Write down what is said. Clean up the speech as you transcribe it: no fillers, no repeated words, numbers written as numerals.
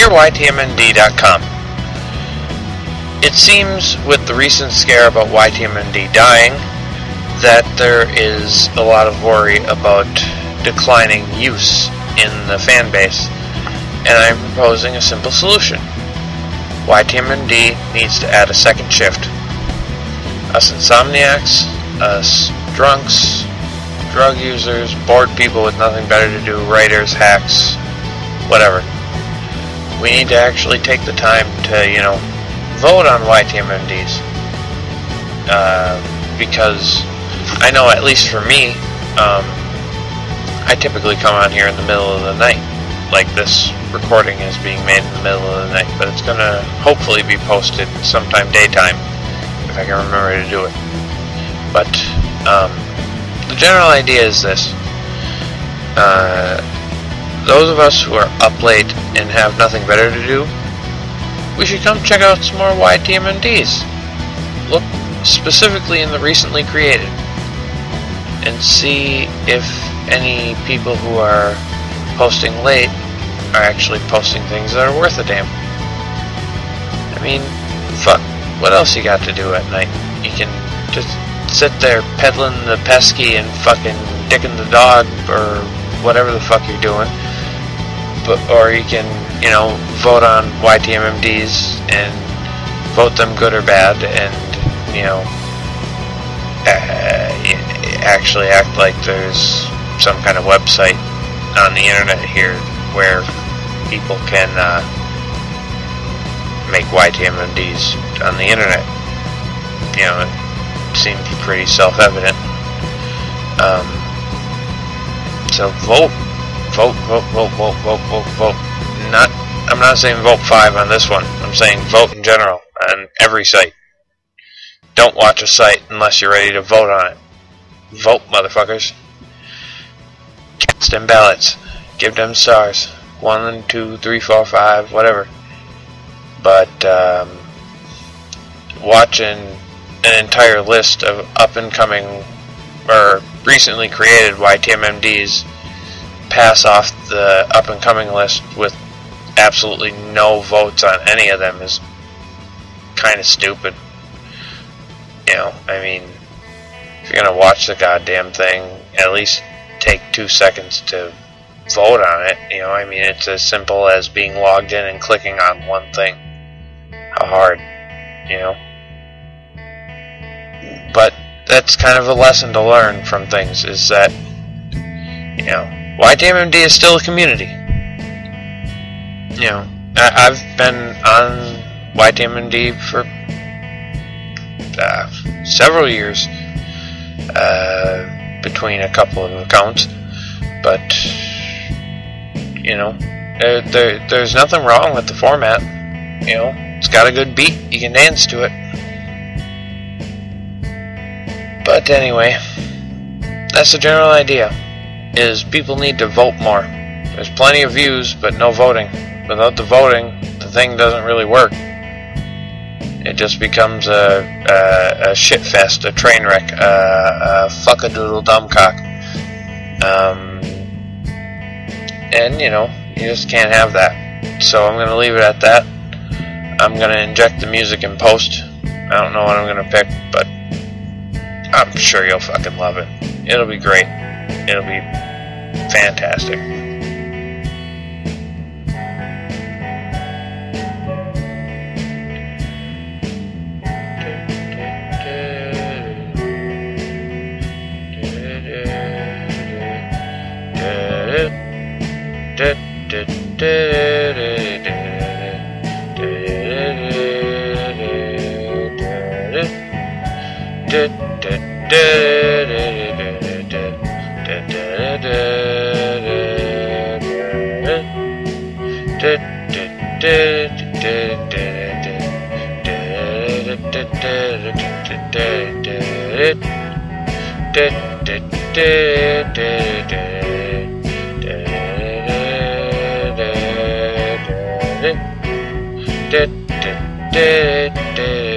DearYTMND.com. It seems with the recent scare about YTMND dying that there is a lot of worry about declining use in the fan base, and I'm proposing a simple solution. YTMND needs to add a second shift. Us insomniacs, us drunks, drug users, bored people with nothing better to do, writers, hacks, whatever. We need to actually take the time to, vote on YTMNDs. Because I know, at least for me, I typically come on here in the middle of the night. Like this recording is being made in the middle of the night, but it's going to hopefully be posted sometime daytime, if I can remember to do it. But the general idea is this. Those of us who are up late and have nothing better to do, we should come check out some more YTMNDs. Look specifically in the recently created and see if any people who are posting late are actually posting things that are worth a damn. I mean, fuck, what else you got to do at night? You can just sit there peddling the pesky and fucking dicking the dog or whatever the fuck you're doing. Or you can, vote on YTMNDs and vote them good or bad, and, actually act like there's some kind of website on the internet here where people can make YTMNDs on the internet. It seems pretty self-evident. So vote. Vote. I'm not saying vote 5 on this one. I'm saying vote in general on every site. Don't watch a site unless you're ready to vote on it. Vote, motherfuckers. Cast them ballots. Give them stars. 1, 2, 3, 4, 5, whatever. But watching an entire list of up-and-coming or recently created YTMNDs pass off the up-and-coming list with absolutely no votes on any of them is kind of stupid. If you're gonna watch the goddamn thing, at least take 2 seconds to vote on it. It's as simple as being logged in and clicking on one thing. How hard, But that's kind of a lesson to learn from things, is that, YTMND is still a community. I've been on YTMND for several years, between a couple of accounts, but there's nothing wrong with the format. It's got a good beat, you can dance to it. But anyway, that's the general idea, is people need to vote more. There's plenty of views, but no voting. Without the voting, the thing doesn't really work. It just becomes a shit fest, a train wreck, a fuck-a-doodle dumbcock. And, you just can't have that. So I'm going to leave it at that. I'm going to inject the music in post. I don't know what I'm going to pick, but I'm sure you'll fucking love it. It'll be great. It'll be fantastic. Did